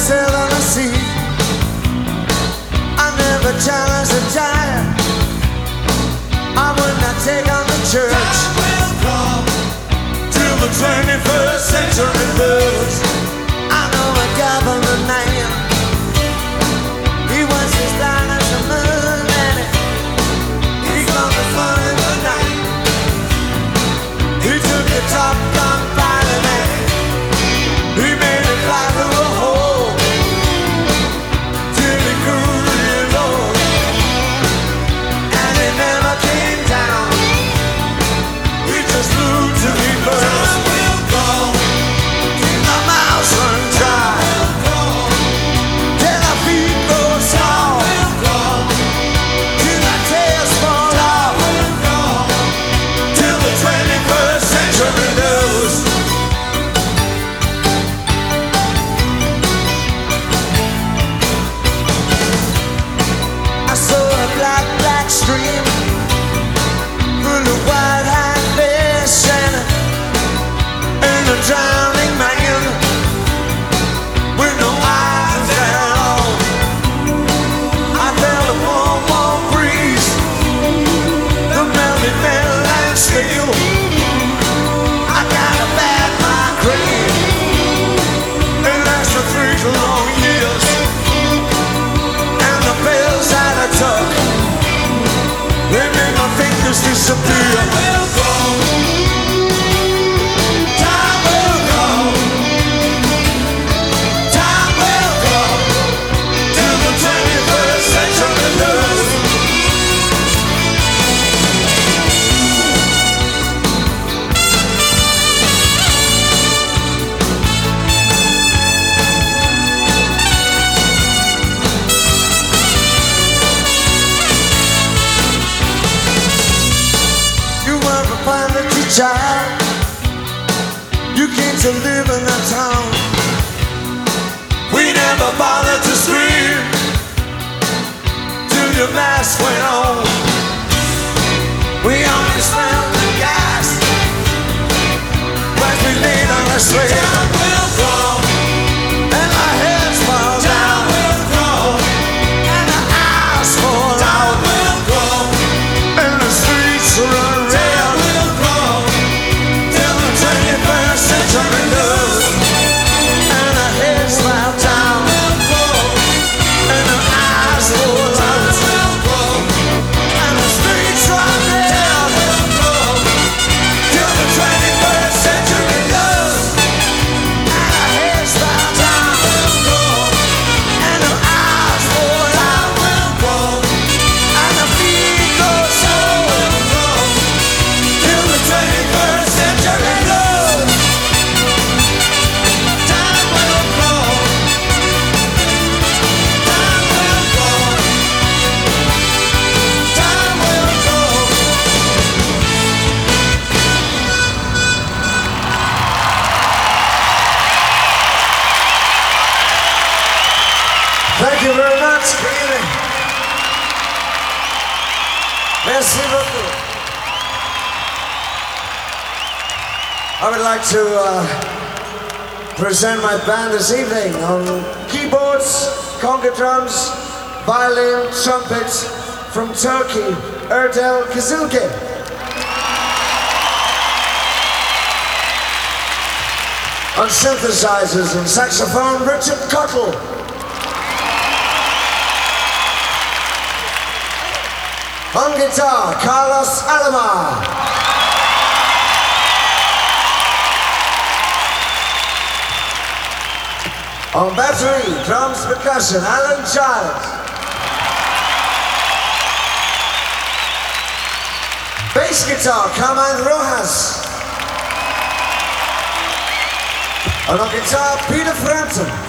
sail on the sea. I never challenge the giant. I would not take on the church. Time will come Till the 21st century blues. I know a government man. He was as down as the moon, and he got the fun in the night. He took the Top Gun pilot and he made it fly through a hole till he grew real low, and he never came down. He just flew till he burned. Time will come Till the mouths run dry, till the feet go sour, will come till the tails fall off, will come till the 21st century knows. I saw a black, black stream full of white-eyed fish and a drowning man with no eyes at all. I felt a warm, warm breeze, the melted metal and steel. I got a bad migraine, it lasted 3 long years, and the pills that I took, they made my fingers disappear. will come Time will come Time will come till the 21st century knows. You were a vanity child. You came to live in a town. We never bothered to scream till your mask went on. We only smelled the gas when we laid on the sled. Time will come And our heads fall Time down, will come and our eyes fall Time out, will come and the streets run Time red will come till the 21st century knows. And our heads fall down, will come and our eyes fall out, Time will come and the streets run red will come till the 21st century knows. And our heads fall down, and our eyes fall out, will come and the feet go slow till the 21st century knows. Time will come Time will come Time will come Thank you very much. Merci beaucoup. I would like to present my band this evening on keyboards, conga drums, violin, trumpet from Turkey, Erdal Kazilke. On synthesizers and saxophone, Richard Cottle. On guitar, Carlos Alomar. On battery, drums, percussion, Alan Giles. Bass guitar, Carmine Rojas. And on guitar, Peter Frampton.